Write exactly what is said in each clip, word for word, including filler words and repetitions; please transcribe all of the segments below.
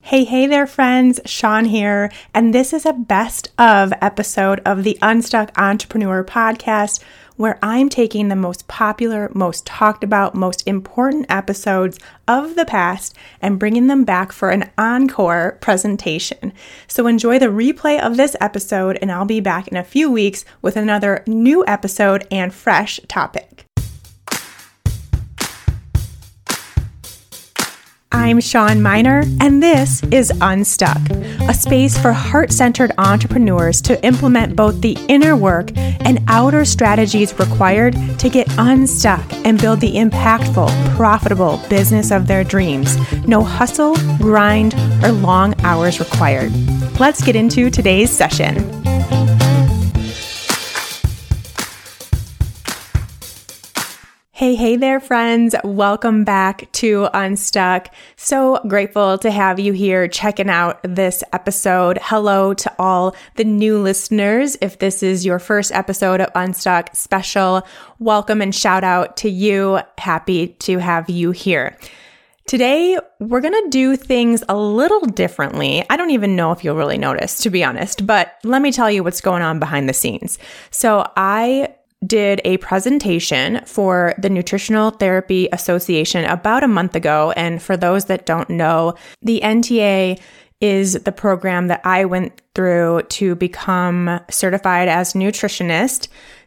Hey, hey there, friends. Sean here, and this is a best of episode of the Unstuck Entrepreneur podcast, where I'm taking the most popular, most talked about, most important episodes of the past and bringing them back for an encore presentation. So enjoy the replay of this episode, and I'll be back in a few weeks with another new episode and fresh topic. I'm Sean Miner, and this is Unstuck, a space for heart-centered entrepreneurs to implement both the inner work and outer strategies required to get unstuck and build the impactful, profitable business of their dreams. No hustle, grind, or long hours required. Let's get into today's session. Hey, hey there, friends. Welcome back to Unstuck. So grateful to have you here checking out this episode. Hello to all the new listeners. If this is your first episode of Unstuck, special welcome and shout out to you. Happy to have you here. Today, we're going to do things a little differently. I don't even know if you'll really notice, to be honest, but let me tell you what's going on behind the scenes. So I did a presentation for the Nutritional Therapy Association about a month ago. And for those that don't know, the N T A is the program that I went through to become certified as a nutritionist.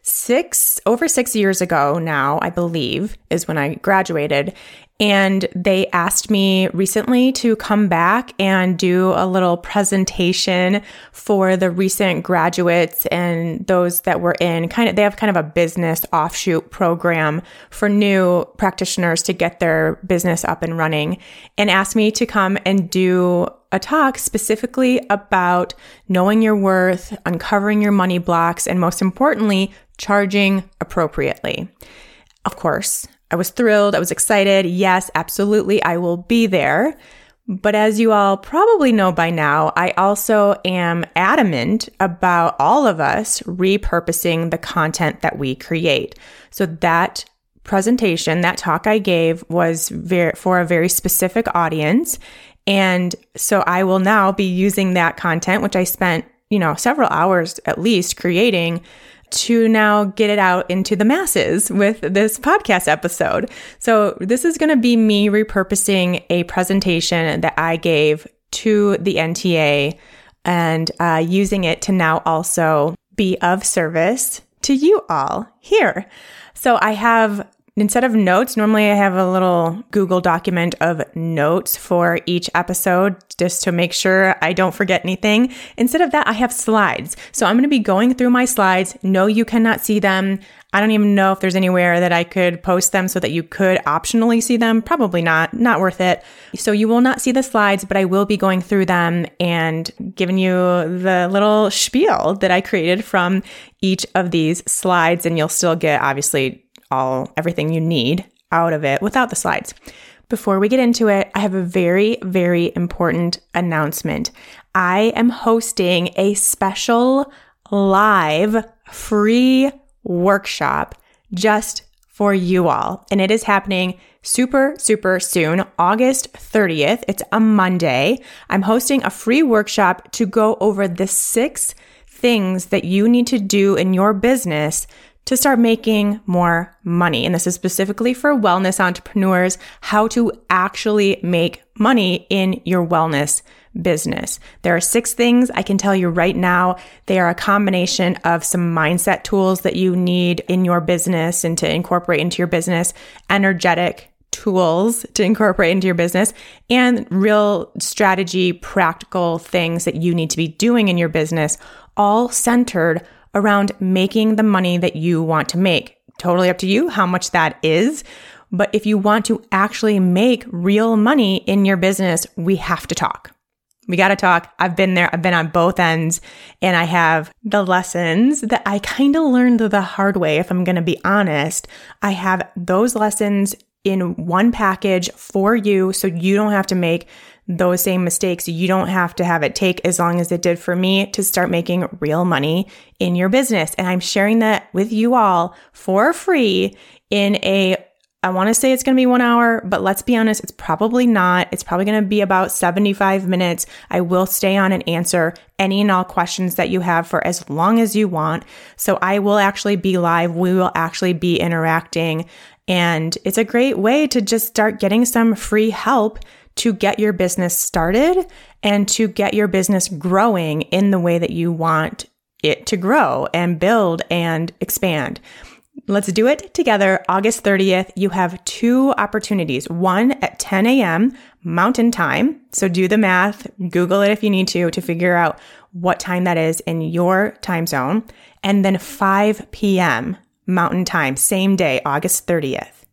Six, over six years ago now, I believe, is when I graduated. And they asked me recently to come back and do a little presentation for the recent graduates and those that were in kind of, they have kind of a business offshoot program for new practitioners to get their business up and running, and asked me to come and do a talk specifically about knowing your worth, uncovering your money blocks, and most importantly, charging appropriately. Of course, I was thrilled. I was excited. Yes, absolutely. I will be there. But as you all probably know by now, I also am adamant about all of us repurposing the content that we create. So that presentation, that talk I gave was very, for a very specific audience. And so I will now be using that content, which I spent, you know, several hours at least creating, to now get it out into the masses with this podcast episode. So this is going to be me repurposing a presentation that I gave to the N T A and uh, using it to now also be of service to you all here. So I have, instead of notes, normally I have a little Google document of notes for each episode just to make sure I don't forget anything. Instead of that, I have slides. So I'm going to be going through my slides. No, you cannot see them. I don't even know if there's anywhere that I could post them so that you could optionally see them. Probably not. Not worth it. So you will not see the slides, but I will be going through them and giving you the little spiel that I created from each of these slides. And you'll still get, obviously, all everything you need out of it without the slides. Before we get into it, I have a very, very important announcement. I am hosting a special live free workshop just for you all. And it is happening super, super soon, August thirtieth. It's a Monday. I'm hosting a free workshop to go over the six things that you need to do in your business to start making more money. And this is specifically for wellness entrepreneurs, how to actually make money in your wellness business. There are six things I can tell you right now. They are a combination of some mindset tools that you need in your business and to incorporate into your business, energetic tools to incorporate into your business, and real strategy, practical things that you need to be doing in your business, all centered around making the money that you want to make. Totally up to you how much that is. But if you want to actually make real money in your business, we have to talk. We got to talk. I've been there. I've been on both ends, and I have the lessons that I kind of learned the hard way. If I'm going to be honest, I have those lessons in one package for you, so you don't have to make those same mistakes. You don't have to have it take as long as it did for me to start making real money in your business. And I'm sharing that with you all for free in a I want to say it's going to be one hour, but let's be honest, it's probably not. It's probably going to be about seventy-five minutes. I will stay on and answer any and all questions that you have for as long as you want. So I will actually be live. We will actually be interacting. And it's a great way to just start getting some free help to get your business started and to get your business growing in the way that you want it to grow and build and expand. Let's do it together. August thirtieth, you have two opportunities. One at ten a.m. Mountain Time. So do the math, Google it if you need to, to figure out what time that is in your time zone. And then five p.m. Mountain Time, same day, August thirtieth.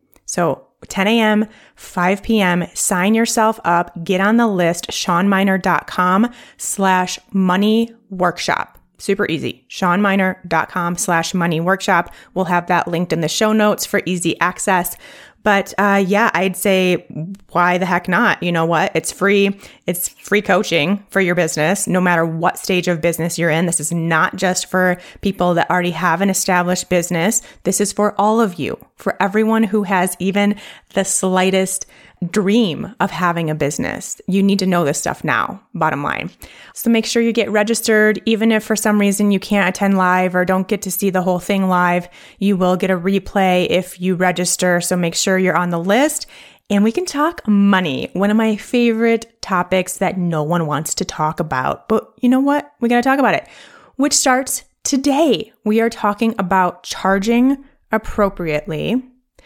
So ten a.m., five p.m., sign yourself up, get on the list, shawnminer.com slash money workshop. Super easy. shawnminer.com slash money workshop. We'll have that linked in the show notes for easy access. But uh, yeah, I'd say why the heck not? You know what? It's free. It's free coaching for your business, no matter what stage of business you're in. This is not just for people that already have an established business. This is for all of you, for everyone who has even the slightest dream of having a business. You need to know this stuff now, bottom line. So make sure you get registered. Even if for some reason you can't attend live or don't get to see the whole thing live, you will get a replay if you register. So make sure you're on the list and we can talk money. One of my favorite topics that no one wants to talk about, but you know what? We got to talk about it, which starts today. We are talking about charging appropriately.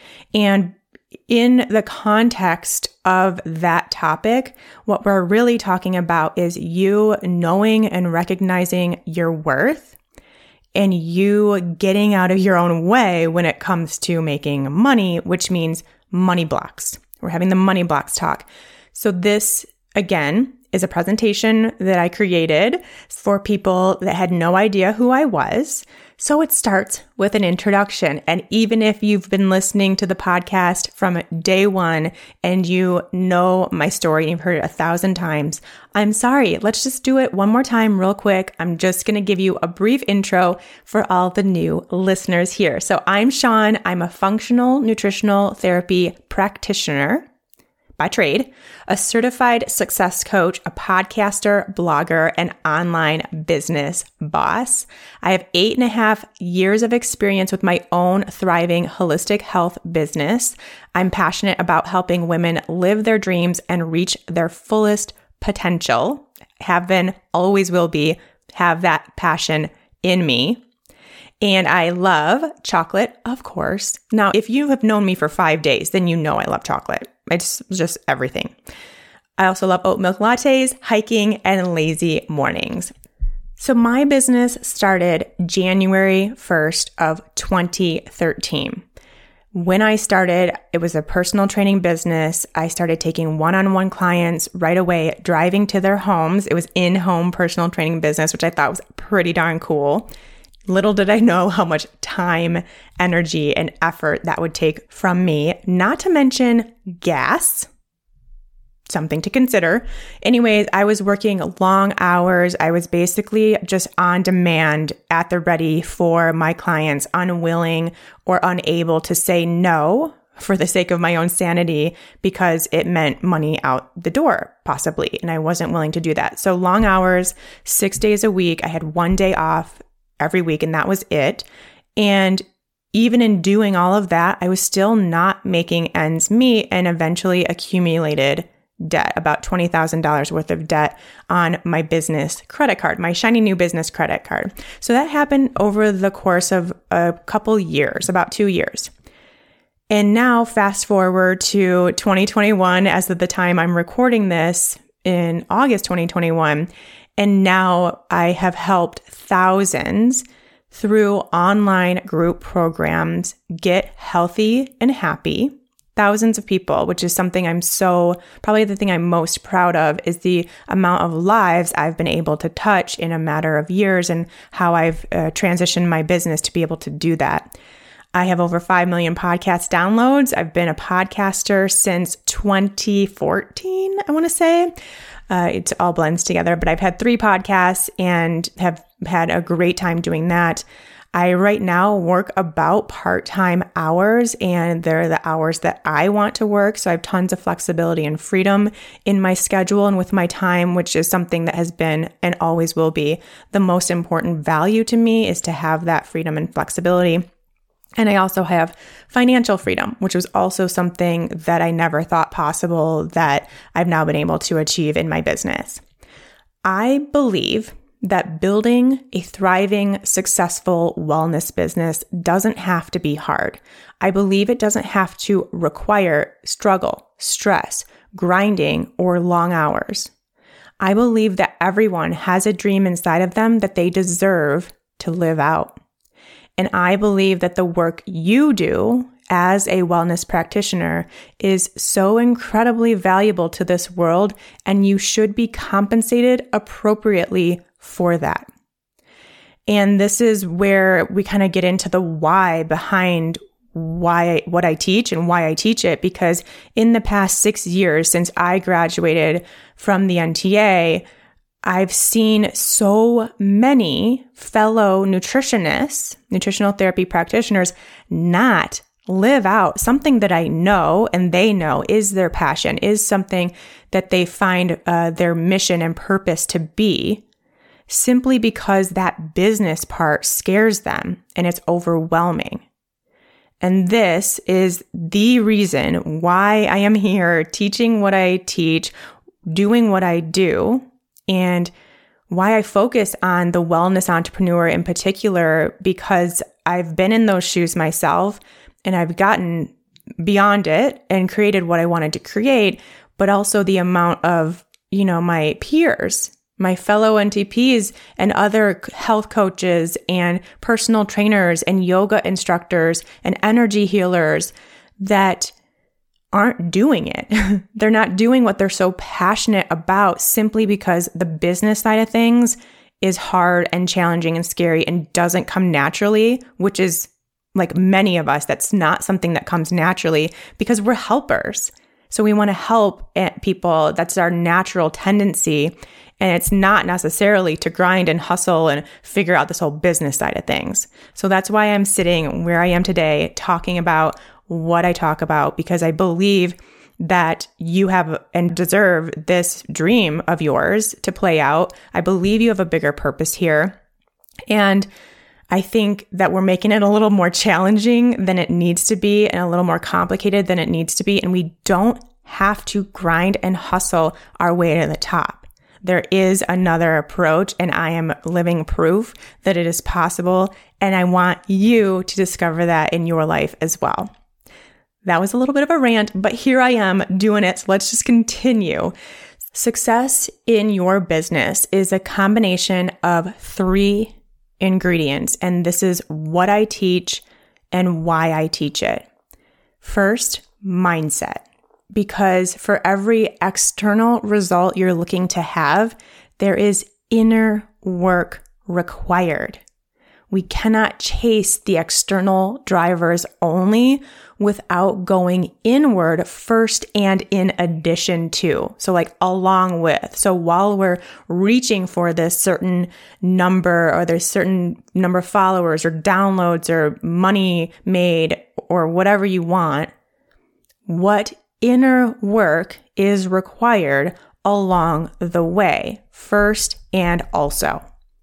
And in the context of that topic, what we're really talking about is you knowing and recognizing your worth and you getting out of your own way when it comes to making money, which means money blocks. We're having the money blocks talk. So this, again, is a presentation that I created for people that had no idea who I was. So it starts with an introduction. And even if you've been listening to the podcast from day one and you know my story and you've heard it a thousand times, I'm sorry. Let's just do it one more time real quick. I'm just going to give you a brief intro for all the new listeners here. So I'm Shawn. I'm a functional nutritional therapy practitioner by trade, a certified success coach, a podcaster, blogger, and online business boss. I have eight and a half years of experience with my own thriving holistic health business. I'm passionate about helping women live their dreams and reach their fullest potential. Have been, always will be, have that passion in me. And I love chocolate, of course. Now, if you have known me for five days, then you know I love chocolate. It's just everything. I also love oat milk lattes, hiking, and lazy mornings. So my business started January first of twenty thirteen. When I started, it was a personal training business. I started taking one-on-one clients right away, driving to their homes. It was in-home personal training business, which I thought was pretty darn cool. Little did I know how much time, energy, and effort that would take from me, not to mention gas, something to consider. Anyways, I was working long hours. I was basically just on demand at the ready for my clients, unwilling or unable to say no for the sake of my own sanity because it meant money out the door, possibly. And I wasn't willing to do that. So long hours, six days a week. I had one day off every week, and that was it. And even in doing all of that, I was still not making ends meet and eventually accumulated debt, about twenty thousand dollars worth of debt on my business credit card, my shiny new business credit card. So that happened over the course of a couple years, about two years. And now fast forward to twenty twenty-one, as of the time I'm recording this in August twenty twenty-one. And now I have helped thousands through online group programs get healthy and happy. Thousands of people, which is something I'm so, probably the thing I'm most proud of is the amount of lives I've been able to touch in a matter of years and how I've uh, transitioned my business to be able to do that. I have over five million podcast downloads. I've been a podcaster since twenty fourteen, I want to say. Uh, it all blends together, but I've had three podcasts and have had a great time doing that. I right now work about part-time hours, and they're the hours that I want to work. So I have tons of flexibility and freedom in my schedule and with my time, which is something that has been and always will be the most important value to me, is to have that freedom and flexibility. And I also have financial freedom, which was also something that I never thought possible that I've now been able to achieve in my business. I believe that building a thriving, successful wellness business doesn't have to be hard. I believe it doesn't have to require struggle, stress, grinding, or long hours. I believe that everyone has a dream inside of them that they deserve to live out. And I believe that the work you do as a wellness practitioner is so incredibly valuable to this world, and you should be compensated appropriately for that. And this is where we kind of get into the why behind why what I teach and why I teach it, because in the past six years since I graduated from the N T A, I've seen so many fellow nutritionists, nutritional therapy practitioners, not live out something that I know and they know is their passion, is something that they find uh, their mission and purpose to be, simply because that business part scares them and it's overwhelming. And this is the reason why I am here teaching what I teach, doing what I do, and why I focus on the wellness entrepreneur in particular, because I've been in those shoes myself and I've gotten beyond it and created what I wanted to create, but also the amount of, you know, my peers, my fellow N T Ps and other health coaches and personal trainers and yoga instructors and energy healers that aren't doing it. They're not doing what they're so passionate about simply because the business side of things is hard and challenging and scary and doesn't come naturally, which is like many of us, that's not something that comes naturally because we're helpers. So we want to help people. That's our natural tendency. And it's not necessarily to grind and hustle and figure out this whole business side of things. So that's why I'm sitting where I am today talking about what I talk about, because I believe that you have and deserve this dream of yours to play out. I believe you have a bigger purpose here. And I think that we're making it a little more challenging than it needs to be and a little more complicated than it needs to be. And we don't have to grind and hustle our way to the top. There is another approach, and I am living proof that it is possible. And I want you to discover that in your life as well. That was a little bit of a rant, but here I am doing it. So let's just continue. Success in your business is a combination of three ingredients, and this is what I teach and why I teach it. First, mindset. Because for every external result you're looking to have, there is inner work required. We cannot chase the external drivers only without going inward first and in addition to. So like along with. So while we're reaching for this certain number or there's certain number of followers or downloads or money made or whatever you want, what inner work is required along the way, first and also.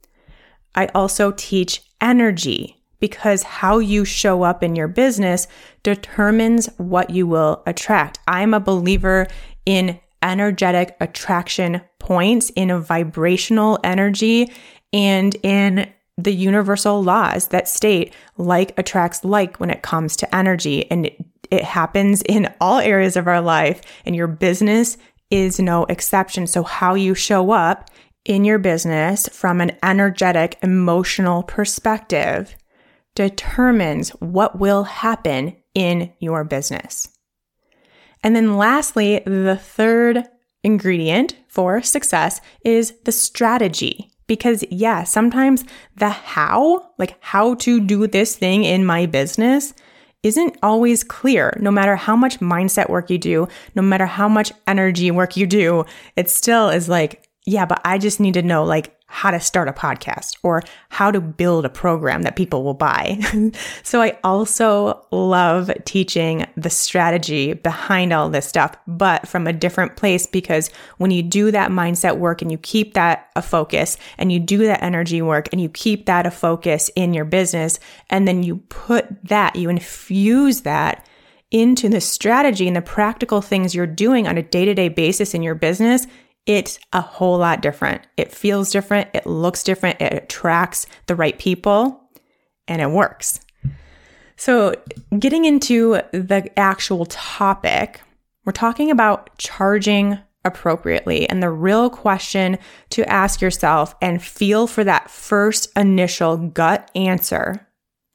I also teach energy, because how you show up in your business determines what you will attract. I'm a believer in energetic attraction points, in a vibrational energy, and in the universal laws that state like attracts like when it comes to energy. And it, it happens in all areas of our life, and your business is no exception. So how you show up in your business from an energetic, emotional perspective determines what will happen in your business. And then lastly, the third ingredient for success is the strategy. Because yeah, sometimes the how, like how to do this thing in my business, isn't always clear. No matter how much mindset work you do, no matter how much energy work you do, it still is like, yeah, but I just need to know like how to start a podcast or how to build a program that people will buy. So I also love teaching the strategy behind all this stuff, but from a different place, because when you do that mindset work and you keep that a focus and you do that energy work and you keep that a focus in your business, and then you put that, you infuse that into the strategy and the practical things you're doing on a day-to-day basis in your business, it's a whole lot different. It feels different. It looks different. It attracts the right people and it works. So getting into the actual topic, we're talking about charging appropriately. And the real question to ask yourself and feel for that first initial gut answer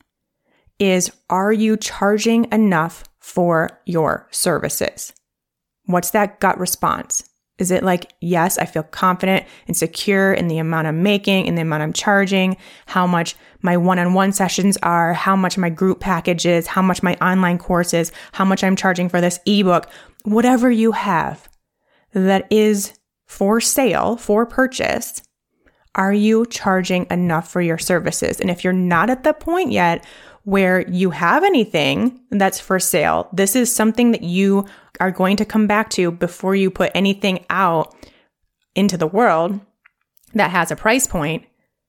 is, are you charging enough for your services? What's that gut response? Is it like, yes, I feel confident and secure in the amount I'm making, in the amount I'm charging, how much my one-on-one sessions are, how much my group package is, how much my online course is, how much I'm charging for this ebook, whatever you have that is for sale, for purchase, are you charging enough for your services? And if you're not at the point yet where you have anything that's for sale, this is something that you are going to come back to before you put anything out into the world that has a price point.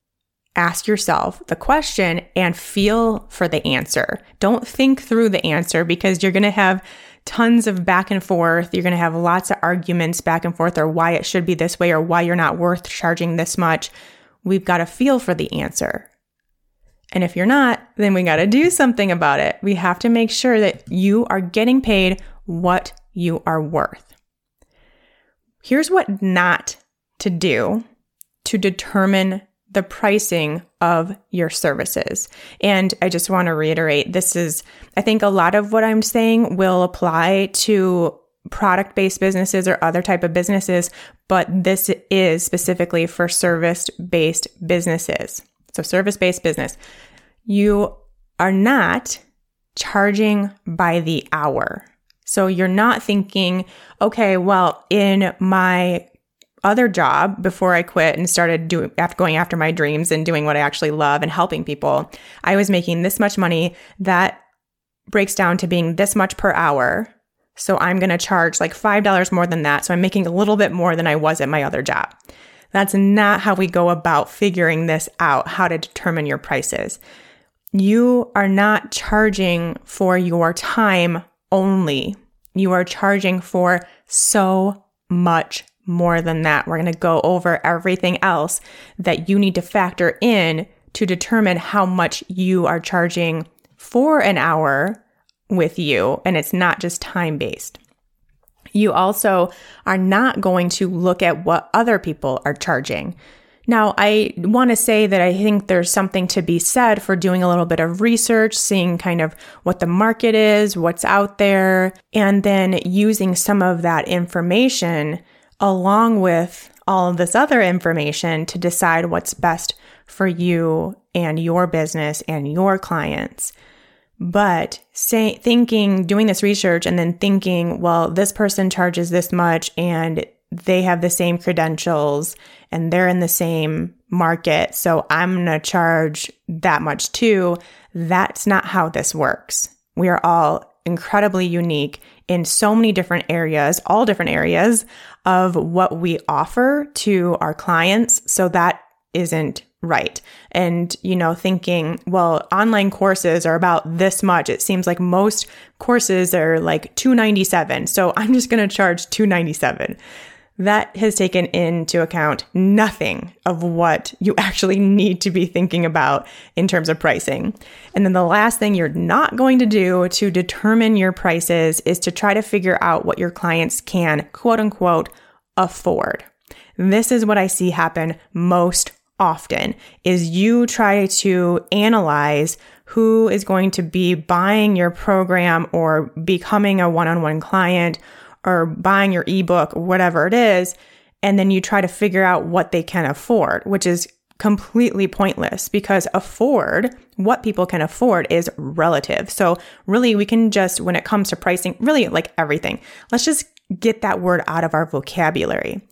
Ask yourself the question and feel for the answer. Don't think through the answer, because you're going to have tons of back and forth. You're going to have lots of arguments back and forth, or why it should be this way, or why you're not worth charging this much. We've got to feel for the answer. And if you're not, then we got to do something about it. We have to make sure that you are getting paid what you are worth. Here's what not to do to determine the pricing of your services. And I just want to reiterate, this is, I think a lot of what I'm saying will apply to product-based businesses or other type of businesses, but this is specifically for service-based businesses. So service-based business, you are not charging by the hour. So you're not thinking, okay, well, in my other job before I quit and started doing after going after my dreams and doing what I actually love and helping people, I was making this much money. That breaks down to being this much per hour. So I'm going to charge like five dollars more than that. So I'm making a little bit more than I was at my other job. That's not how we go about figuring this out, how to determine your prices. You are not charging for your time only. You are charging for so much more than that. We're going to go over everything else that you need to factor in to determine how much you are charging for an hour with you. And it's not just time-based. You also are not going to look at what other people are charging. Now, I want to say that I think there's something to be said for doing a little bit of research, seeing kind of what the market is, what's out there, and then using some of that information along with all of this other information to decide what's best for you and your business and your clients. But say, thinking, doing this research and then thinking, well, this person charges this much and they have the same credentials and they're in the same market, so I'm going to charge that much too. That's not how this works. We are all incredibly unique in so many different areas, all different areas of what we offer to our clients. So that isn't right. And, you know, thinking, well, online courses are about this much. It seems like most courses are like two hundred ninety-seven dollars. So I'm just going to charge two hundred ninety-seven dollars. That has taken into account nothing of what you actually need to be thinking about in terms of pricing. And then the last thing you're not going to do to determine your prices is to try to figure out what your clients can, quote unquote, afford. This is what I see happen most often, is you try to analyze who is going to be buying your program or becoming a one-on-one client or buying your ebook, whatever it is, and then you try to figure out what they can afford, which is completely pointless, because afford, what people can afford, is relative. So really, we can just, when it comes to pricing, really like everything, let's just get that word out of our vocabulary.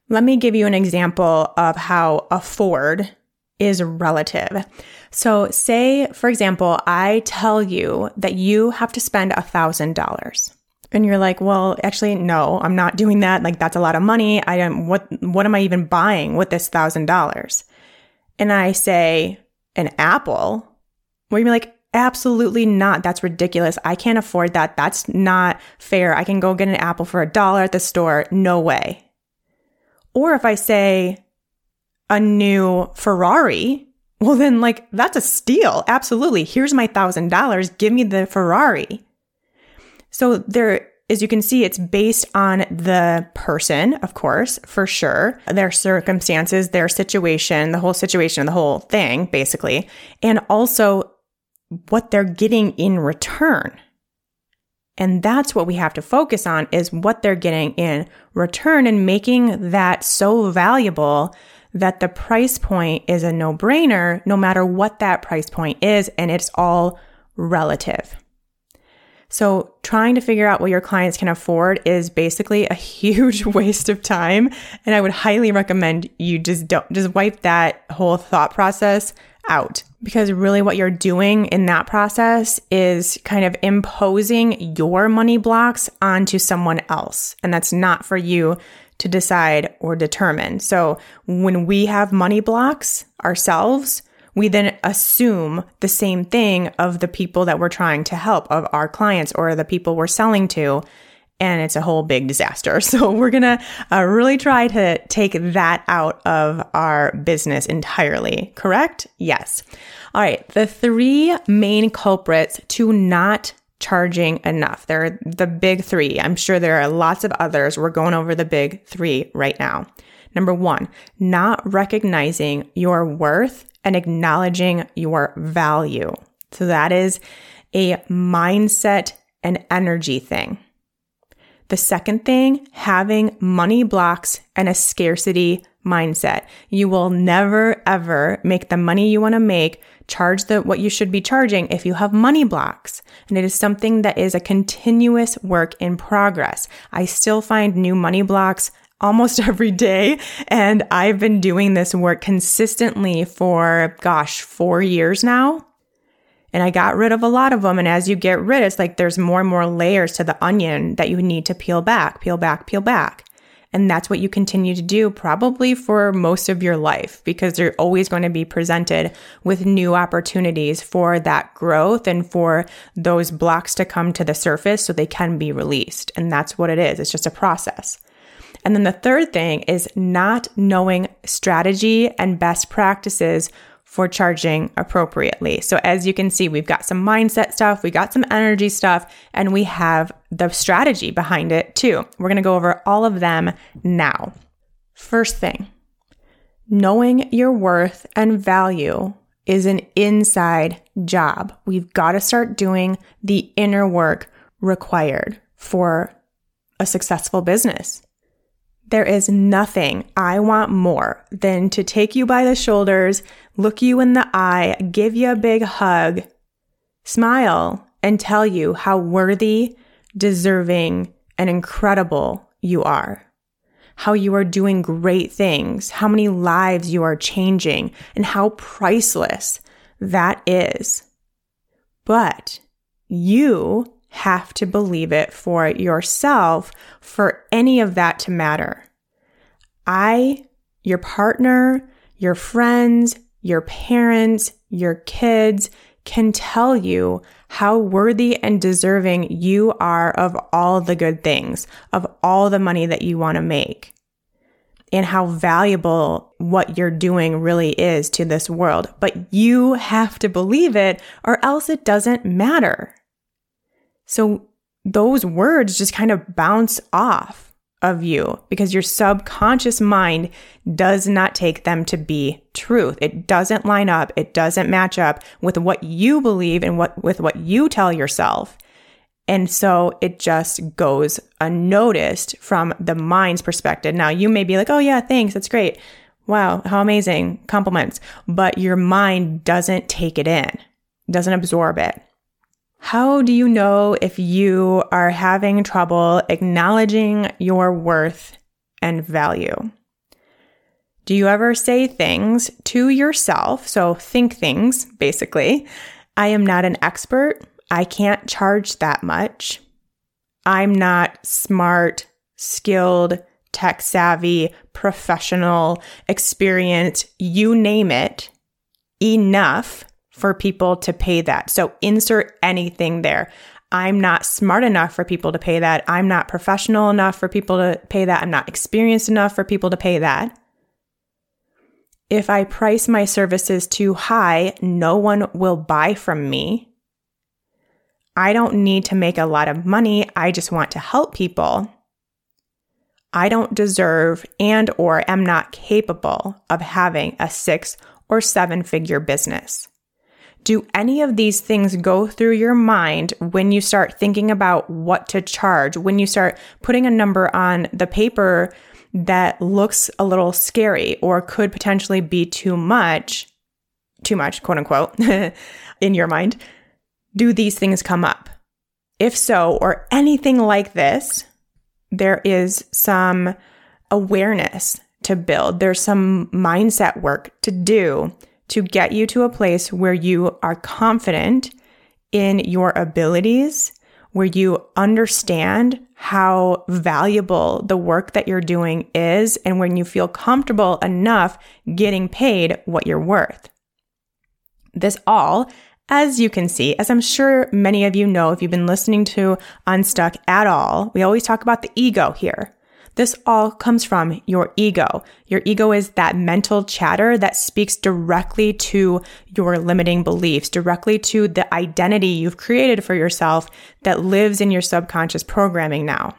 Let me give you an example of how afford is relative. So say, for example, I tell you that you have to spend one thousand dollars. And you're like, well, actually, no, I'm not doing that. Like, that's a lot of money. I am, what, what am I even buying with this one thousand dollars? And I say, an apple? Where you're like, absolutely not. That's ridiculous. I can't afford that. That's not fair. I can go get an apple for a dollar at the store. No way. Or if I say a new Ferrari, well, then like, that's a steal. Absolutely. Here's my one thousand dollars. Give me the Ferrari. So there, as you can see, it's based on the person, of course, for sure, their circumstances, their situation, the whole situation, the whole thing, basically, and also what they're getting in return. And that's what we have to focus on, is what they're getting in return, and making that so valuable that the price point is a no-brainer, no matter what that price point is, and it's all relative. So trying to figure out what your clients can afford is basically a huge waste of time. And I would highly recommend you just don't, just wipe that whole thought process out. Because really what you're doing in that process is kind of imposing your money blocks onto someone else. And that's not for you to decide or determine. So when we have money blocks ourselves, we then assume the same thing of the people that we're trying to help, of our clients or the people we're selling to, and it's a whole big disaster. So we're going to uh, really try to take that out of our business entirely. Correct? Yes. All right. The three main culprits to not charging enough. They're the big three. I'm sure there are lots of others. We're going over the big three right now. Number one, not recognizing your worth and acknowledging your value. So that is a mindset and energy thing. The second thing, having money blocks and a scarcity mindset. You will never, ever make the money you want to make, charge the what you should be charging if you have money blocks. And it is something that is a continuous work in progress. I still find new money blocks almost every day. And I've been doing this work consistently for, gosh, four years now. And I got rid of a lot of them. And as you get rid, it's like there's more and more layers to the onion that you need to peel back, peel back, peel back. And that's what you continue to do probably for most of your life, because you're always going to be presented with new opportunities for that growth and for those blocks to come to the surface so they can be released. And that's what it is. It's just a process. And then the third thing is not knowing strategy and best practices for charging appropriately. So as you can see, we've got some mindset stuff, we got some energy stuff, and we have the strategy behind it too. We're going to go over all of them now. First thing, knowing your worth and value is an inside job. We've got to start doing the inner work required for a successful business. There is nothing I want more than to take you by the shoulders, look you in the eye, give you a big hug, smile, and tell you how worthy, deserving, and incredible you are. How you are doing great things, how many lives you are changing, and how priceless that is. But you have to believe it for yourself for any of that to matter. I, your partner, your friends, your parents, your kids can tell you how worthy and deserving you are of all the good things, of all the money that you want to make, and how valuable what you're doing really is to this world. But you have to believe it, or else it doesn't matter. So those words just kind of bounce off of you because your subconscious mind does not take them to be truth. It doesn't line up. It doesn't match up with what you believe and what with what you tell yourself. And so it just goes unnoticed from the mind's perspective. Now you may be like, oh yeah, thanks. That's great. Wow. How amazing. Compliments. But your mind doesn't take it in, doesn't absorb it. How do you know if you are having trouble acknowledging your worth and value? Do you ever say things to yourself? So think things, basically. I am not an expert. I can't charge that much. I'm not smart, skilled, tech savvy, professional, experienced, you name it, enough for people to pay that. So insert anything there. I'm not smart enough for people to pay that. I'm not professional enough for people to pay that. I'm not experienced enough for people to pay that. If I price my services too high, no one will buy from me. I don't need to make a lot of money. I just want to help people. I don't deserve and or am not capable of having a six or seven figure business. Do any of these things go through your mind when you start thinking about what to charge, when you start putting a number on the paper that looks a little scary or could potentially be too much, too much, quote unquote, in your mind? Do these things come up? If so, or anything like this, there is some awareness to build. There's some mindset work to do to get you to a place where you are confident in your abilities, where you understand how valuable the work that you're doing is, and when you feel comfortable enough getting paid what you're worth. This all, as you can see, as I'm sure many of you know if you've been listening to Unstuck at all, we always talk about the ego here. This all comes from your ego. Your ego is that mental chatter that speaks directly to your limiting beliefs, directly to the identity you've created for yourself that lives in your subconscious programming now.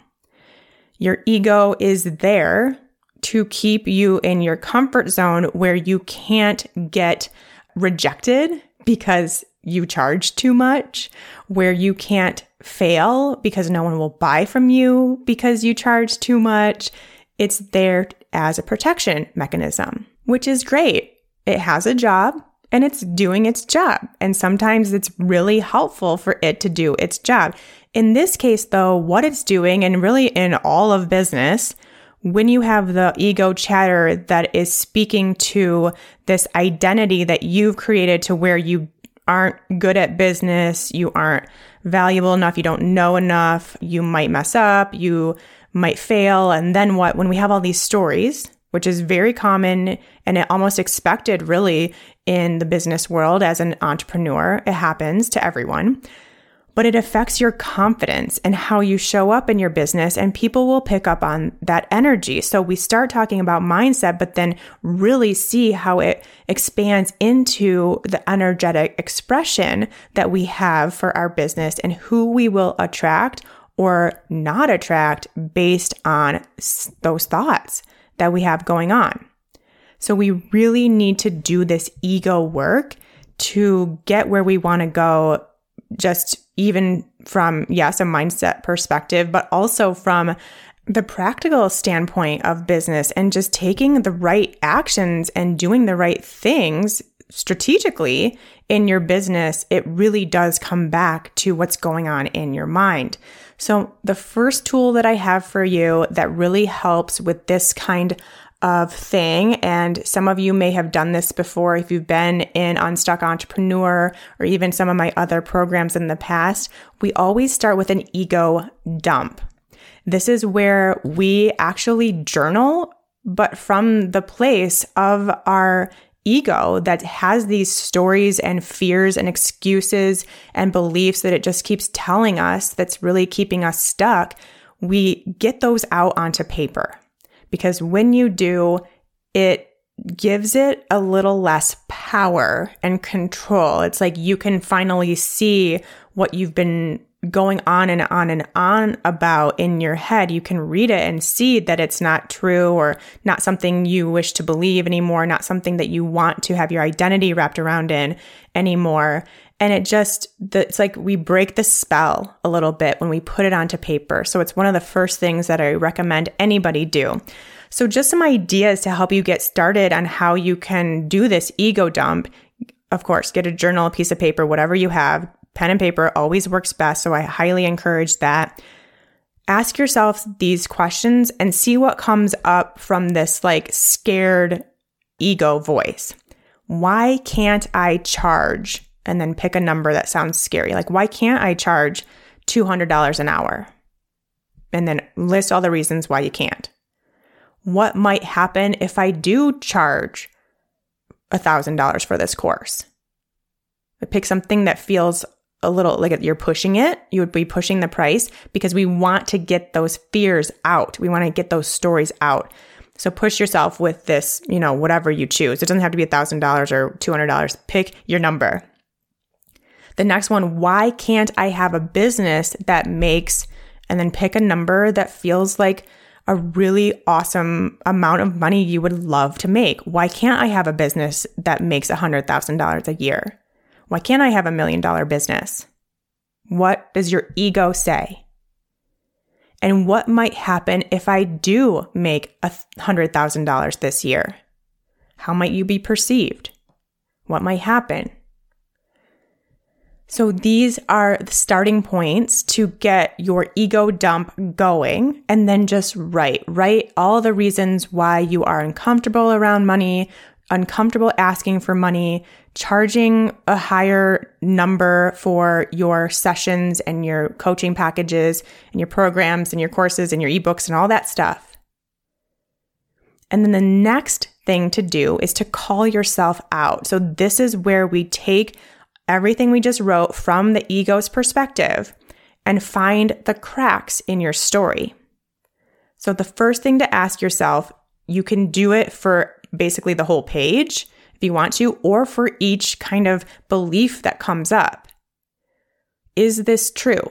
Your ego is there to keep you in your comfort zone where you can't get rejected because you charge too much, where you can't fail because no one will buy from you because you charge too much. It's there as a protection mechanism, which is great. It has a job and it's doing its job. And sometimes it's really helpful for it to do its job. In this case, though, what it's doing, and really in all of business, when you have the ego chatter that is speaking to this identity that you've created to where you aren't good at business, you aren't valuable enough, you don't know enough, you might mess up, you might fail, and then what? When we have all these stories, which is very common and almost expected really in the business world as an entrepreneur, it happens to everyone, but it affects your confidence and how you show up in your business, and people will pick up on that energy. So we start talking about mindset, but then really see how it expands into the energetic expression that we have for our business and who we will attract or not attract based on those thoughts that we have going on. So we really need to do this ego work to get where we want to go, just even from, yes, a mindset perspective, but also from the practical standpoint of business and just taking the right actions and doing the right things strategically in your business. It really does come back to what's going on in your mind. So the first tool that I have for you that really helps with this kind of thing, and some of you may have done this before if you've been in Unstuck Entrepreneur or even some of my other programs in the past, we always start with an ego dump. This is where we actually journal, but from the place of our ego that has these stories and fears and excuses and beliefs that it just keeps telling us that's really keeping us stuck. We get those out onto paper. Because when you do, it gives it a little less power and control. It's like you can finally see what you've been going on and on and on about in your head. You can read it and see that it's not true or not something you wish to believe anymore, not something that you want to have your identity wrapped around in anymore. And it just, it's like we break the spell a little bit when we put it onto paper. So it's one of the first things that I recommend anybody do. So just some ideas to help you get started on how you can do this ego dump. Of course, get a journal, a piece of paper, whatever you have. Pen and paper always works best. So I highly encourage that. Ask yourself these questions and see what comes up from this like scared ego voice. Why can't I charge? And then pick a number that sounds scary. Like, why can't I charge two hundred dollars an hour? And then list all the reasons why you can't. What might happen if I do charge one thousand dollars for this course? Pick something that feels a little like you're pushing it. You would be pushing the price because we want to get those fears out. We want to get those stories out. So push yourself with this, you know, whatever you choose. It doesn't have to be one thousand dollars or two hundred dollars. Pick your number. The next one, why can't I have a business that makes, and then pick a number that feels like a really awesome amount of money you would love to make. Why can't I have a business that makes one hundred thousand dollars a year? Why can't I have a million dollar business? What does your ego say? And what might happen if I do make one hundred thousand dollars this year? How might you be perceived? What might happen? So these are the starting points to get your ego dump going, and then just write. Write all the reasons why you are uncomfortable around money, uncomfortable asking for money, charging a higher number for your sessions and your coaching packages and your programs and your courses and your ebooks and all that stuff. And then the next thing to do is to call yourself out. So this is where we take everything we just wrote from the ego's perspective and find the cracks in your story. So the first thing to ask yourself, you can do it for basically the whole page if you want to, or for each kind of belief that comes up. Is this true?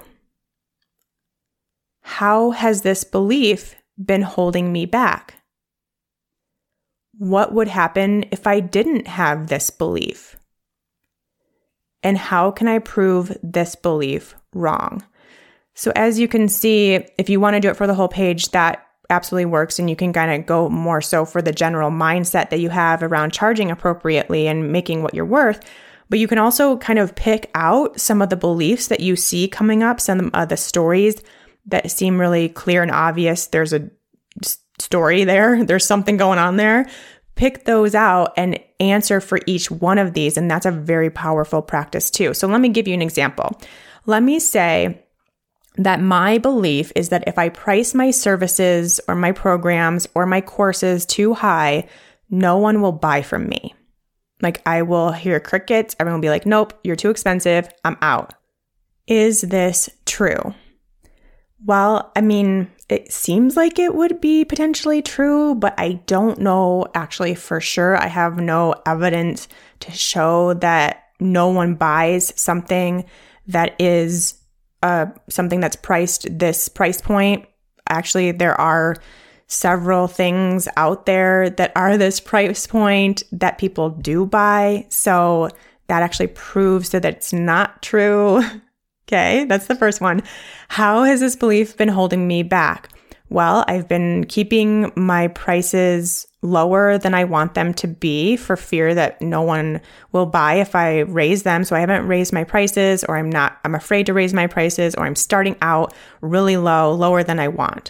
How has this belief been holding me back? What would happen if I didn't have this belief? And how can I prove this belief wrong? So as you can see, if you want to do it for the whole page, that absolutely works. And you can kind of go more so for the general mindset that you have around charging appropriately and making what you're worth. But you can also kind of pick out some of the beliefs that you see coming up, some of the stories that seem really clear and obvious. There's a story there. There's something going on there. Pick those out and answer for each one of these. And that's a very powerful practice too. So let me give you an example. Let me say that my belief is that if I price my services or my programs or my courses too high, no one will buy from me. Like, I will hear crickets. Everyone will be like, nope, you're too expensive. I'm out. Is this true? Well, I mean, it seems like it would be potentially true, but I don't know actually for sure. I have no evidence to show that no one buys something that is uh, something that's priced this price point. Actually, there are several things out there that are this price point that people do buy. So that actually proves that it's not true. Okay, that's the first one. How has this belief been holding me back? Well, I've been keeping my prices lower than I want them to be for fear that no one will buy if I raise them. So I haven't raised my prices, or I'm not, I'm afraid to raise my prices, or I'm starting out really low, lower than I want.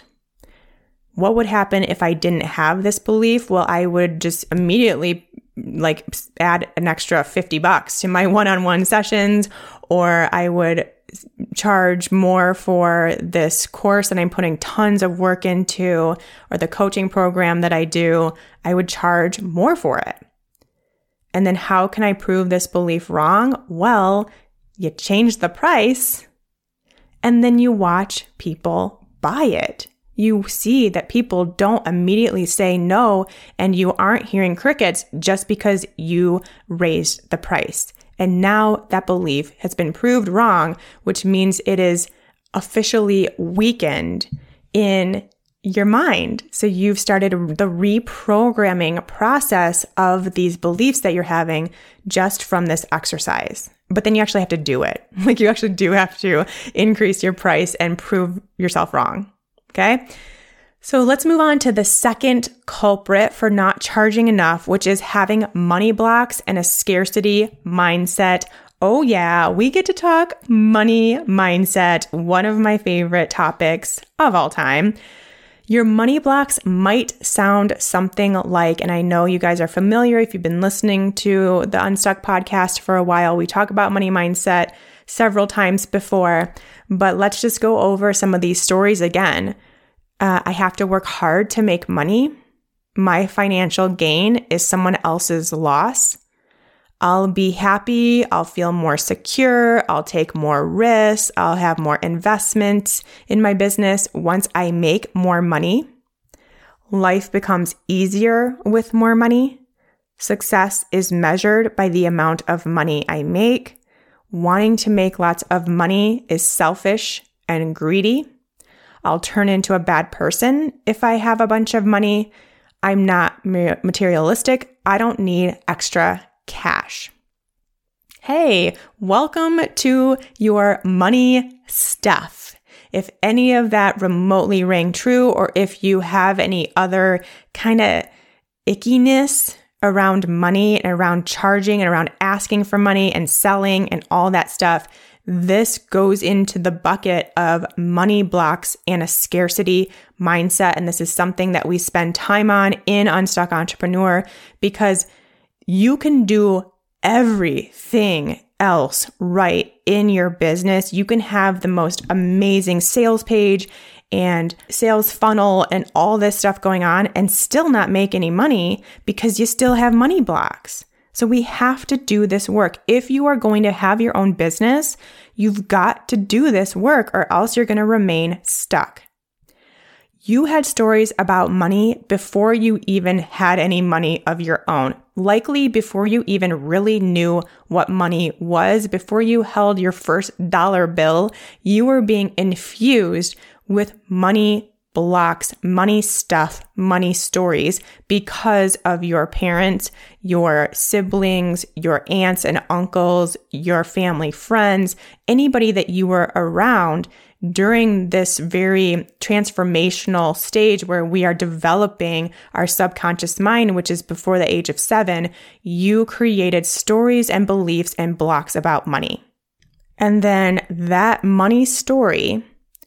What would happen if I didn't have this belief? Well, I would just immediately like add an extra fifty bucks to my one-on-one sessions, or I would charge more for this course that I'm putting tons of work into, or the coaching program that I do. I would charge more for it. And then how can I prove this belief wrong? Well, you change the price and then you watch people buy it. You see that people don't immediately say no, and you aren't hearing crickets just because you raised the price. And now that belief has been proved wrong, which means it is officially weakened in your mind. So you've started the reprogramming process of these beliefs that you're having just from this exercise. But then you actually have to do it. Like, you actually do have to increase your price and prove yourself wrong. Okay? So let's move on to the second culprit for not charging enough, which is having money blocks and a scarcity mindset. Oh yeah, we get to talk money mindset, one of my favorite topics of all time. Your money blocks might sound something like, and I know you guys are familiar if you've been listening to the Unstuck podcast for a while, we talk about money mindset several times before, but let's just go over some of these stories again. Uh, I have to work hard to make money. My financial gain is someone else's loss. I'll be happy. I'll feel more secure. I'll take more risks. I'll have more investments in my business once I make more money. Life becomes easier with more money. Success is measured by the amount of money I make. Wanting to make lots of money is selfish and greedy. I'll turn into a bad person if I have a bunch of money. I'm not materialistic. I don't need extra cash. Hey, welcome to your money stuff. If any of that remotely rang true, or if you have any other kind of ickiness around money and around charging and around asking for money and selling and all that stuff, this goes into the bucket of money blocks and a scarcity mindset. And this is something that we spend time on in Unstuck Entrepreneur, because you can do everything else right in your business. You can have the most amazing sales page and sales funnel and all this stuff going on and still not make any money because you still have money blocks. So we have to do this work. If you are going to have your own business, you've got to do this work, or else you're going to remain stuck. You had stories about money before you even had any money of your own. Likely before you even really knew what money was, before you held your first dollar bill, you were being infused with money blocks, money stuff, money stories because of your parents, your siblings, your aunts and uncles, your family friends, anybody that you were around during this very transformational stage where we are developing our subconscious mind, which is before the age of seven. You created stories and beliefs and blocks about money. And then that money story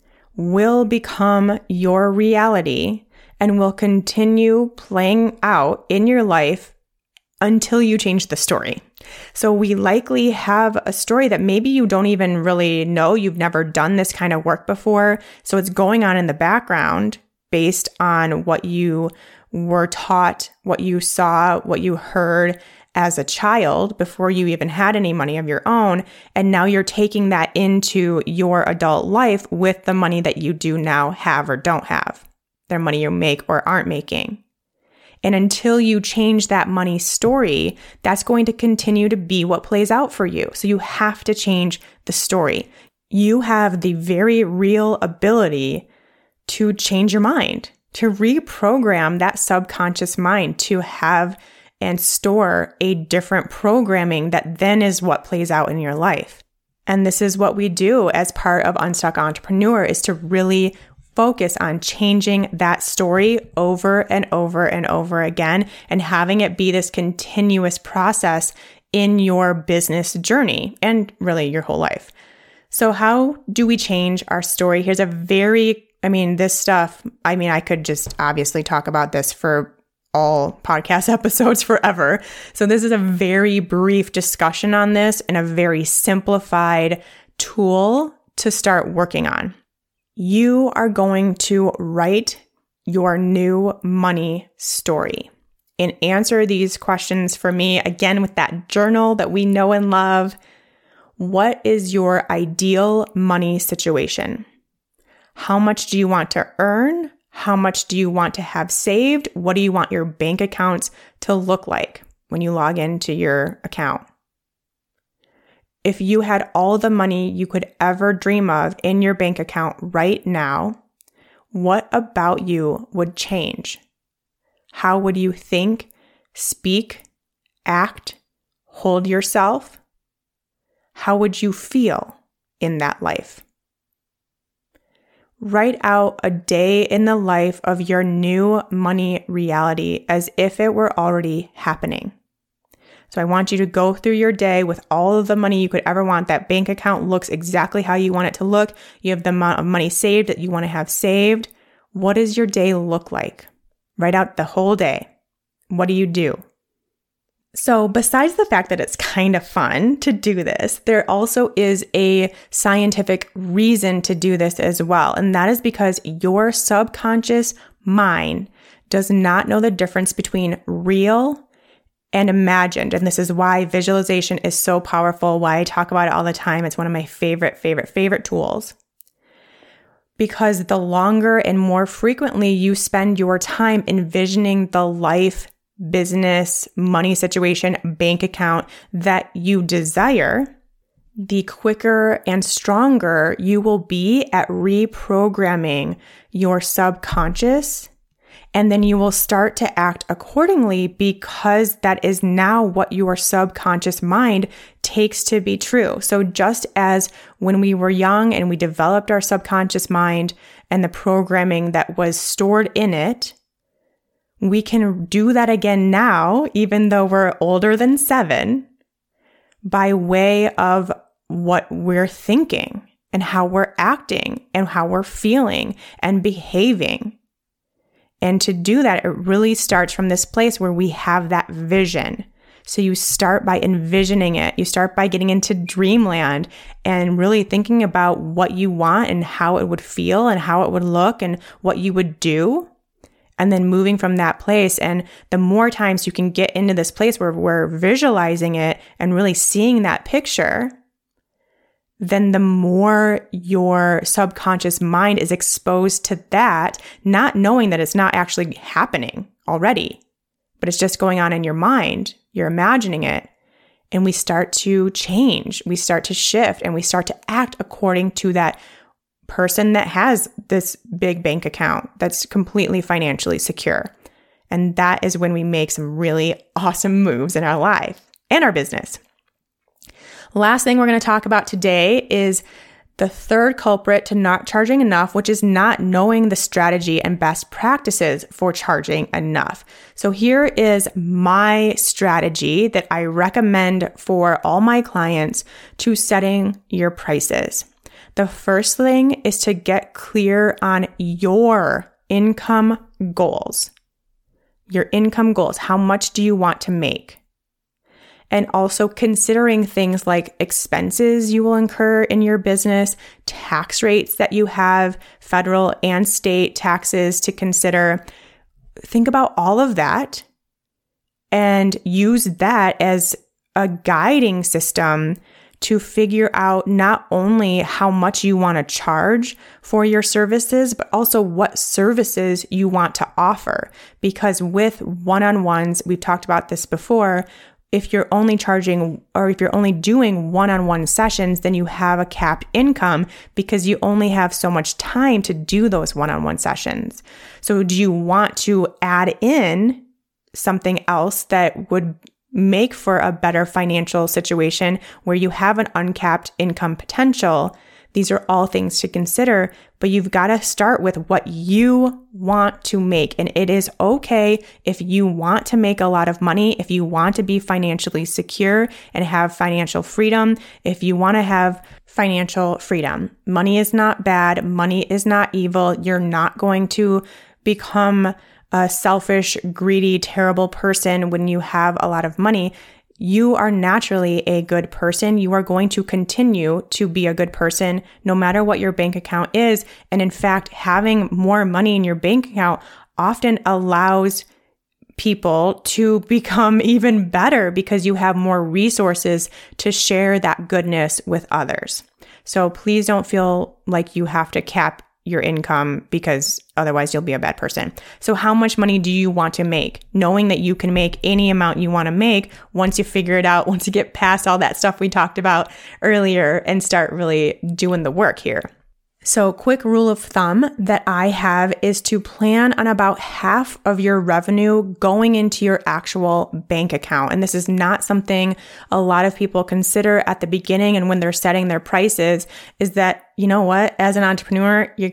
will become your reality and will continue playing out in your life until you change the story. So we likely have a story that maybe you don't even really know. You've never done this kind of work before. So it's going on in the background based on what you were taught, what you saw, what you heard as a child before you even had any money of your own. And now you're taking that into your adult life with the money that you do now have or don't have, the money you make or aren't making. And until you change that money story, that's going to continue to be what plays out for you. So you have to change the story. You have the very real ability to change your mind, to reprogram that subconscious mind to have and store a different programming that then is what plays out in your life. And this is what we do as part of Unstuck Entrepreneur, is to really focus on changing that story over and over and over again and having it be this continuous process in your business journey and really your whole life. So how do we change our story? Here's a very, I mean, this stuff, I mean, I could just obviously talk about this for all podcast episodes forever. So this is a very brief discussion on this and a very simplified tool to start working on. You are going to write your new money story and answer these questions for me, again, with that journal that we know and love. What is your ideal money situation? How much do you want to earn? How much do you want to have saved? What do you want your bank accounts to look like when you log into your account? If you had all the money you could ever dream of in your bank account right now, what about you would change? How would you think, speak, act, hold yourself? How would you feel in that life? Write out a day in the life of your new money reality as if it were already happening. So I want you to go through your day with all of the money you could ever want. That bank account looks exactly how you want it to look. You have the amount of money saved that you want to have saved. What does your day look like? Write out the whole day. What do you do? So besides the fact that it's kind of fun to do this, there also is a scientific reason to do this as well. And that is because your subconscious mind does not know the difference between real and imagined. And this is why visualization is so powerful, why I talk about it all the time. It's one of my favorite, favorite, favorite tools. Because the longer and more frequently you spend your time envisioning the life, business, money situation, bank account that you desire, the quicker and stronger you will be at reprogramming your subconscious. And then you will start to act accordingly because that is now what your subconscious mind takes to be true. So just as when we were young and we developed our subconscious mind and the programming that was stored in it, we can do that again now, even though we're older than seven, by way of what we're thinking and how we're acting and how we're feeling and behaving. And to do that, it really starts from this place where we have that vision. So you start by envisioning it. You start by getting into dreamland and really thinking about what you want and how it would feel and how it would look and what you would do. And then moving from that place. And the more times you can get into this place where we're visualizing it and really seeing that picture, then the more your subconscious mind is exposed to that, not knowing that it's not actually happening already, but it's just going on in your mind. You're imagining it. And we start to change. We start to shift and we start to act according to that person that has this big bank account that's completely financially secure. And that is when we make some really awesome moves in our life and our business. Last thing we're going to talk about today is the third culprit to not charging enough, which is not knowing the strategy and best practices for charging enough. So here is my strategy that I recommend for all my clients to setting your prices. The first thing is to get clear on your income goals. Your income goals. How much do you want to make? And also considering things like expenses you will incur in your business, tax rates that you have, federal and state taxes to consider. Think about all of that and use that as a guiding system to figure out not only how much you want to charge for your services, but also what services you want to offer. Because with one-on-ones, we've talked about this before, if you're only charging or if you're only doing one-on-one sessions, then you have a capped income because you only have so much time to do those one-on-one sessions. So do you want to add in something else that would make for a better financial situation where you have an uncapped income potential? These are all things to consider, but you've got to start with what you want to make. And it is okay if you want to make a lot of money, if you want to be financially secure and have financial freedom, if you want to have financial freedom. Money is not bad. Money is not evil. You're not going to become a selfish, greedy, terrible person when you have a lot of money. You are naturally a good person. You are going to continue to be a good person no matter what your bank account is. And in fact, having more money in your bank account often allows people to become even better because you have more resources to share that goodness with others. So please don't feel like you have to cap your income because otherwise you'll be a bad person. So how much money do you want to make? Knowing that you can make any amount you want to make once you figure it out, once you get past all that stuff we talked about earlier and start really doing the work here. So quick rule of thumb that I have is to plan on about half of your revenue going into your actual bank account. And this is not something a lot of people consider at the beginning and when they're setting their prices, is that, you know what, as an entrepreneur, you're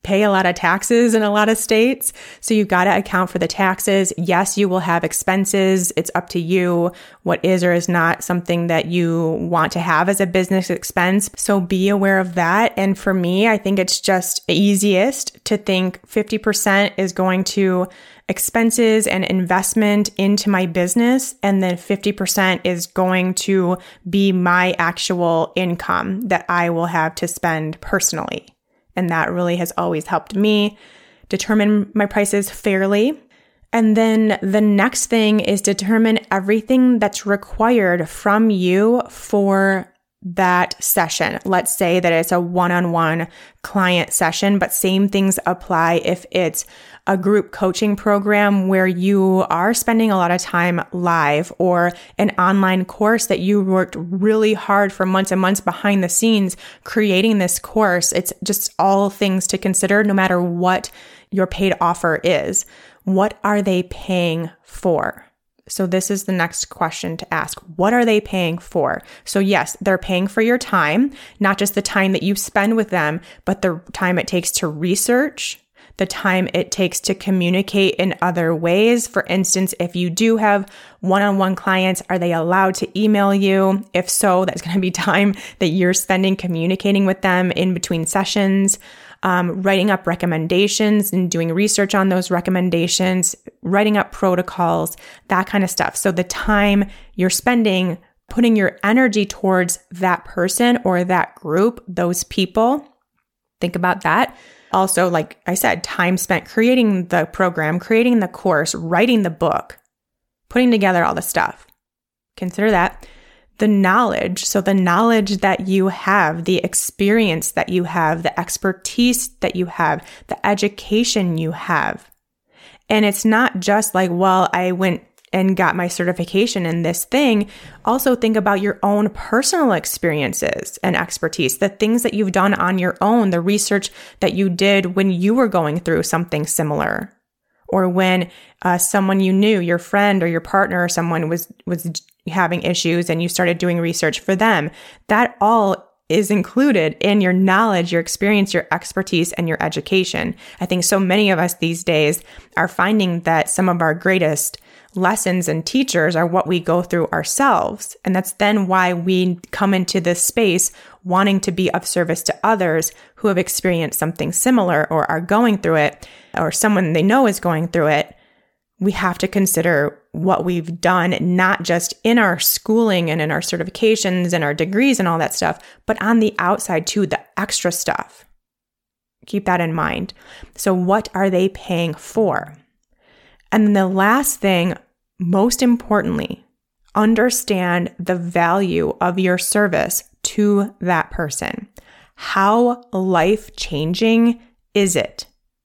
pay a lot of taxes in a lot of states. So you've got to account for the taxes. Yes, you will have expenses. It's up to you what is or is not something that you want to have as a business expense. So be aware of that. And for me, I think it's just easiest to think fifty percent is going to expenses and investment into my business, and then fifty percent is going to be my actual income that I will have to spend personally. And that really has always helped me determine my prices fairly. And then the next thing is determine everything that's required from you for that session. Let's say that it's a one-on-one client session, but same things apply if it's a group coaching program where you are spending a lot of time live, or an online course that you worked really hard for months and months behind the scenes creating this course. It's just all things to consider no matter what your paid offer is. What are they paying for? So this is the next question to ask. What are they paying for? So yes, they're paying for your time, not just the time that you spend with them, but the time it takes to research, the time it takes to communicate in other ways. For instance, if you do have one-on-one clients, are they allowed to email you? If so, that's going to be time that you're spending communicating with them in between sessions. Um, writing up recommendations and doing research on those recommendations, writing up protocols, that kind of stuff. So the time you're spending putting your energy towards that person or that group, those people, think about that. Also, like I said, time spent creating the program, creating the course, writing the book, putting together all the stuff. Consider that. The knowledge, so the knowledge that you have, the experience that you have, the expertise that you have, the education you have. And it's not just like, well, I went and got my certification in this thing. Also think about your own personal experiences and expertise, the things that you've done on your own, the research that you did when you were going through something similar. Or when uh, someone you knew, your friend or your partner or someone was was having issues and you started doing research for them. That all is included in your knowledge, your experience, your expertise, and your education. I think so many of us these days are finding that some of our greatest lessons and teachers are what we go through ourselves. And that's then why we come into this space wanting to be of service to others who have experienced something similar or are going through it, or someone they know is going through it. We have to consider what we've done, not just in our schooling and in our certifications and our degrees and all that stuff, but on the outside too, the extra stuff. Keep that in mind. So what are they paying for? And then the last thing, most importantly, understand the value of your service to that person. How life-changing is it?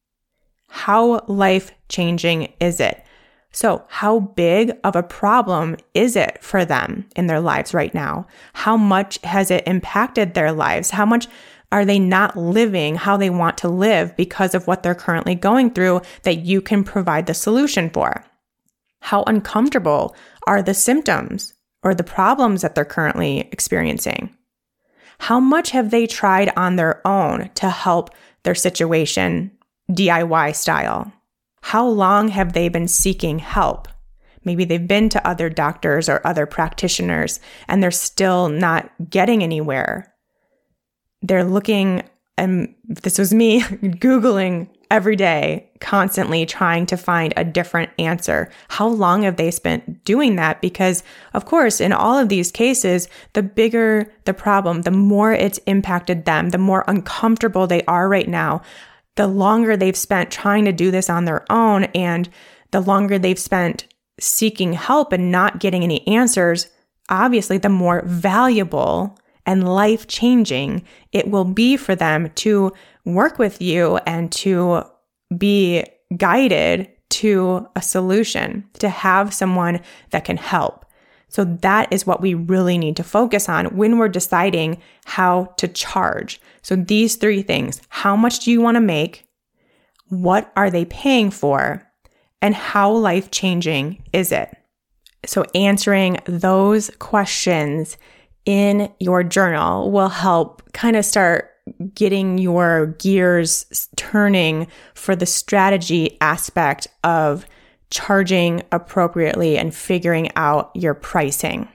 How life-changing is it? So how big of a problem is it for them in their lives right now? How much has it impacted their lives? How much are they not living how they want to live because of what they're currently going through that you can provide the solution for? How uncomfortable are the symptoms or the problems that they're currently experiencing? How much have they tried on their own to help their situation D I Y style? How long have they been seeking help? Maybe they've been to other doctors or other practitioners and they're still not getting anywhere. They're looking, and this was me, Googling every day, constantly trying to find a different answer. How long have they spent doing that? Because, of course, in all of these cases, the bigger the problem, the more it's impacted them, the more uncomfortable they are right now, the longer they've spent trying to do this on their own, and the longer they've spent seeking help and not getting any answers, obviously, the more valuable and life-changing it will be for them to work with you and to be guided to a solution, to have someone that can help. So that is what we really need to focus on when we're deciding how to charge. So these three things: how much do you want to make? What are they paying for? And how life-changing is it? So answering those questions in your journal will help kind of start getting your gears turning for the strategy aspect of charging appropriately and figuring out your pricing.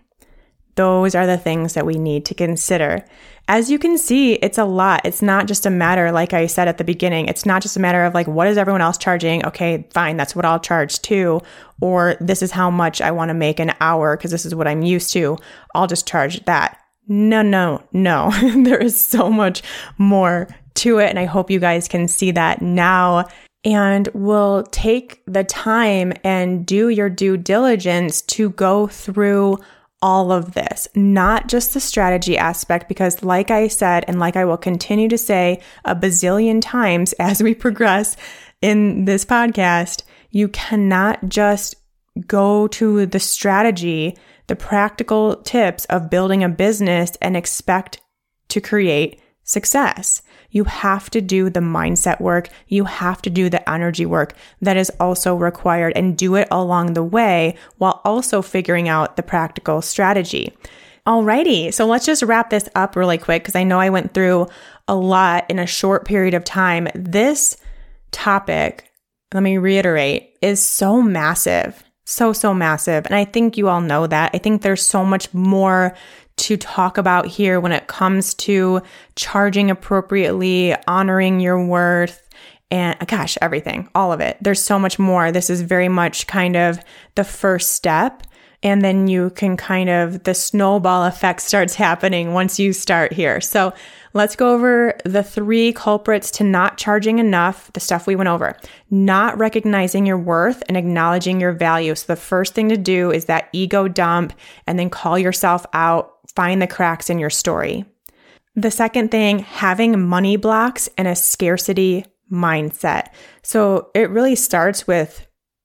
Those are the things that we need to consider. As you can see, it's a lot. It's not just a matter, like I said at the beginning, it's not just a matter of like, what is everyone else charging? Okay, fine, that's what I'll charge too. Or this is how much I want to make an hour because this is what I'm used to. I'll just charge that. No, no, no. There is so much more to it. And I hope you guys can see that now and will take the time and do your due diligence to go through all of this, not just the strategy aspect, because like I said, and like I will continue to say a bazillion times as we progress in this podcast, you cannot just go to the strategy, the practical tips of building a business and expect to create success. You have to do the mindset work. You have to do the energy work that is also required and do it along the way while also figuring out the practical strategy. Alrighty, so let's just wrap this up really quick because I know I went through a lot in a short period of time. This topic, let me reiterate, is so massive, so, so massive. And I think you all know that. I think there's so much more to talk about here when it comes to charging appropriately, honoring your worth, and gosh, everything, all of it. There's so much more. This is very much kind of the first step. And then you can kind of, the snowball effect starts happening once you start here. So let's go over the three culprits to not charging enough, the stuff we went over. Not recognizing your worth and acknowledging your value. So the first thing to do is that ego dump and then call yourself out. Find the cracks in your story. The second thing, having money blocks and a scarcity mindset. So it really starts with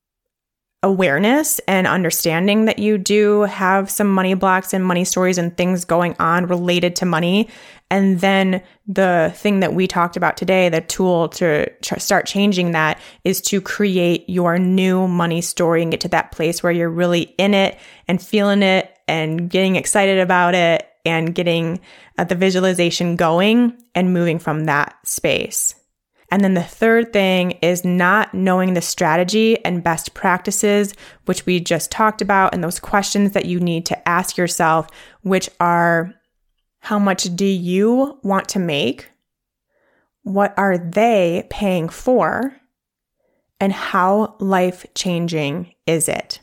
awareness and understanding that you do have some money blocks and money stories and things going on related to money. And then the thing that we talked about today, the tool to ch- start changing that is to create your new money story and get to that place where you're really in it and feeling it and getting excited about it and getting uh, the visualization going and moving from that space. And then the third thing is not knowing the strategy and best practices, which we just talked about, and those questions that you need to ask yourself, which are, how much do you want to make? What are they paying for? And how life-changing is it?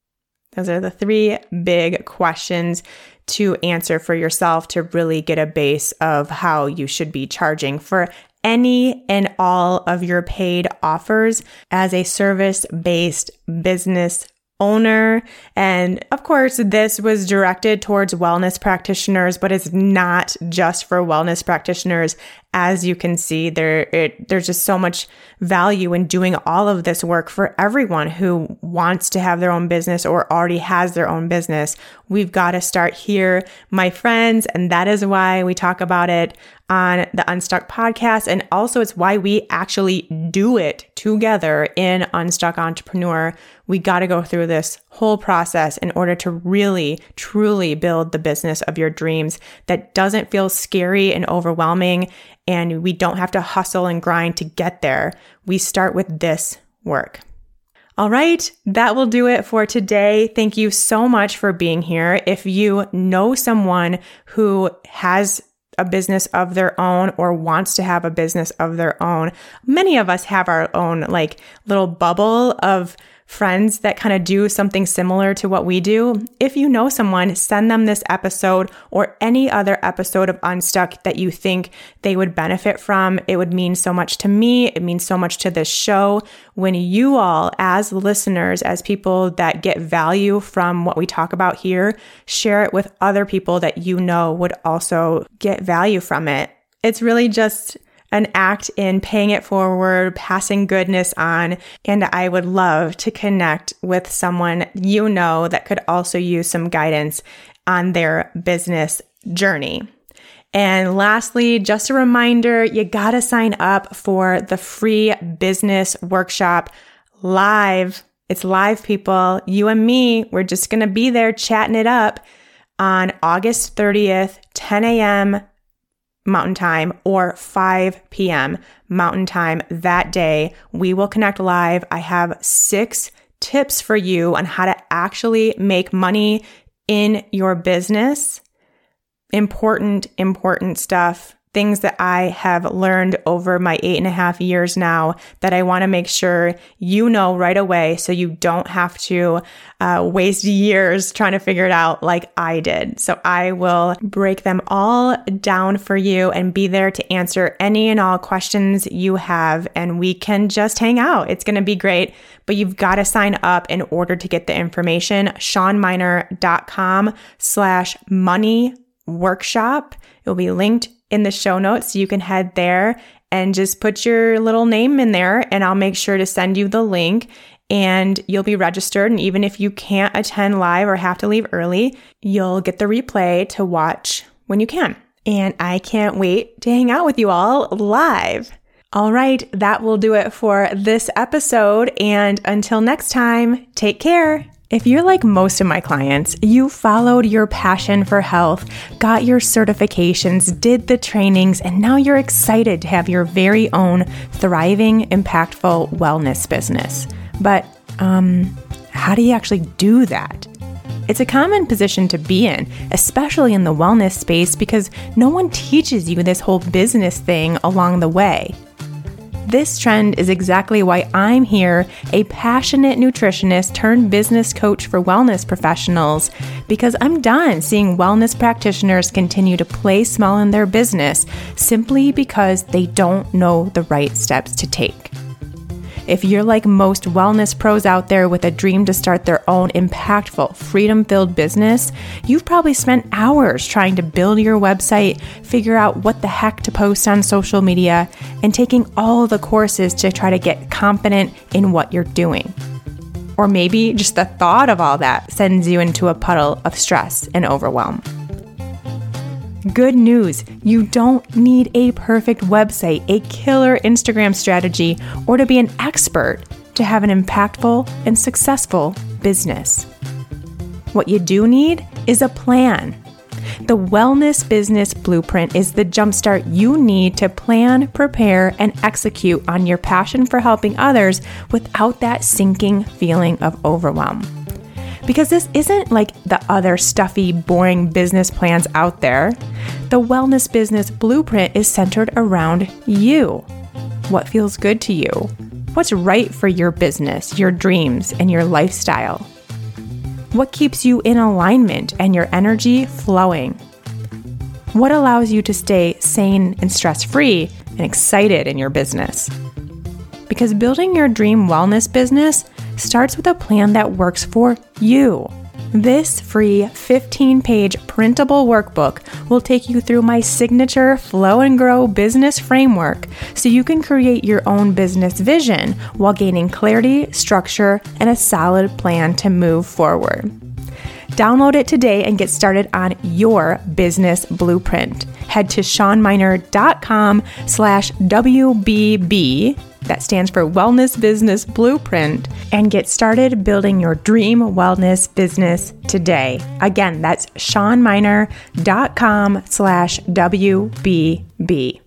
Those are the three big questions to answer for yourself to really get a base of how you should be charging for any and all of your paid offers as a service-based business owner. And of course, this was directed towards wellness practitioners, but it's not just for wellness practitioners. As you can see, there it, there's just so much value in doing all of this work for everyone who wants to have their own business or already has their own business. We've got to start here, my friends, and that is why we talk about it on the Unstuck podcast. And also it's why we actually do it together in Unstuck Entrepreneur. We got to go through this whole process in order to really, truly build the business of your dreams that doesn't feel scary and overwhelming. And we don't have to hustle and grind to get there. We start with this work. All right, that will do it for today. Thank you so much for being here. If you know someone who has a business of their own or wants to have a business of their own, many of us have our own like little bubble of friends that kind of do something similar to what we do. If you know someone, send them this episode or any other episode of Unstuck that you think they would benefit from. It would mean so much to me. It means so much to this show when you all, as listeners, as people that get value from what we talk about here, share it with other people that you know would also get value from it. It's really just an act in paying it forward, passing goodness on, and I would love to connect with someone you know that could also use some guidance on their business journey. And lastly, just a reminder, you gotta sign up for the free business workshop live. It's live, people. You and me, we're just gonna be there chatting it up on August thirtieth, ten a.m. Mountain Time or five p.m. Mountain Time that day, we will connect live. I have six tips for you on how to actually make money in your business. Important, important stuff. Things that I have learned over my eight and a half years now that I want to make sure you know right away so you don't have to uh, waste years trying to figure it out like I did. So I will break them all down for you and be there to answer any and all questions you have, and we can just hang out. It's going to be great, but you've got to sign up in order to get the information. SeanMiner.com slash money workshop. It will be linked in the show notes. So you can head there and just put your little name in there, and I'll make sure to send you the link and you'll be registered. And even if you can't attend live or have to leave early, you'll get the replay to watch when you can. And I can't wait to hang out with you all live. All right, that will do it for this episode. And until next time, take care. If you're like most of my clients, you followed your passion for health, got your certifications, did the trainings, and now you're excited to have your very own thriving, impactful wellness business. But um, how do you actually do that? It's a common position to be in, especially in the wellness space, because no one teaches you this whole business thing along the way. This trend is exactly why I'm here, a passionate nutritionist turned business coach for wellness professionals, because I'm done seeing wellness practitioners continue to play small in their business simply because they don't know the right steps to take. If you're like most wellness pros out there with a dream to start their own impactful, freedom-filled business, you've probably spent hours trying to build your website, figure out what the heck to post on social media, and taking all the courses to try to get confident in what you're doing. Or maybe just the thought of all that sends you into a puddle of stress and overwhelm. Good news, you don't need a perfect website, a killer Instagram strategy, or to be an expert to have an impactful and successful business. What you do need is a plan. The Wellness Business Blueprint is the jumpstart you need to plan, prepare, and execute on your passion for helping others without that sinking feeling of overwhelm. Because this isn't like the other stuffy, boring business plans out there. The Wellness Business Blueprint is centered around you. What feels good to you? What's right for your business, your dreams, and your lifestyle? What keeps you in alignment and your energy flowing? What allows you to stay sane and stress-free and excited in your business? Because building your dream wellness business starts with a plan that works for you. This free fifteen-page printable workbook will take you through my signature Flow and Grow business framework so you can create your own business vision while gaining clarity, structure, and a solid plan to move forward. Download it today and get started on your business blueprint. Head to SeanMiner.com slash WBB, that stands for Wellness Business Blueprint, and get started building your dream wellness business today. Again, that's SeanMiner.com slash WBB.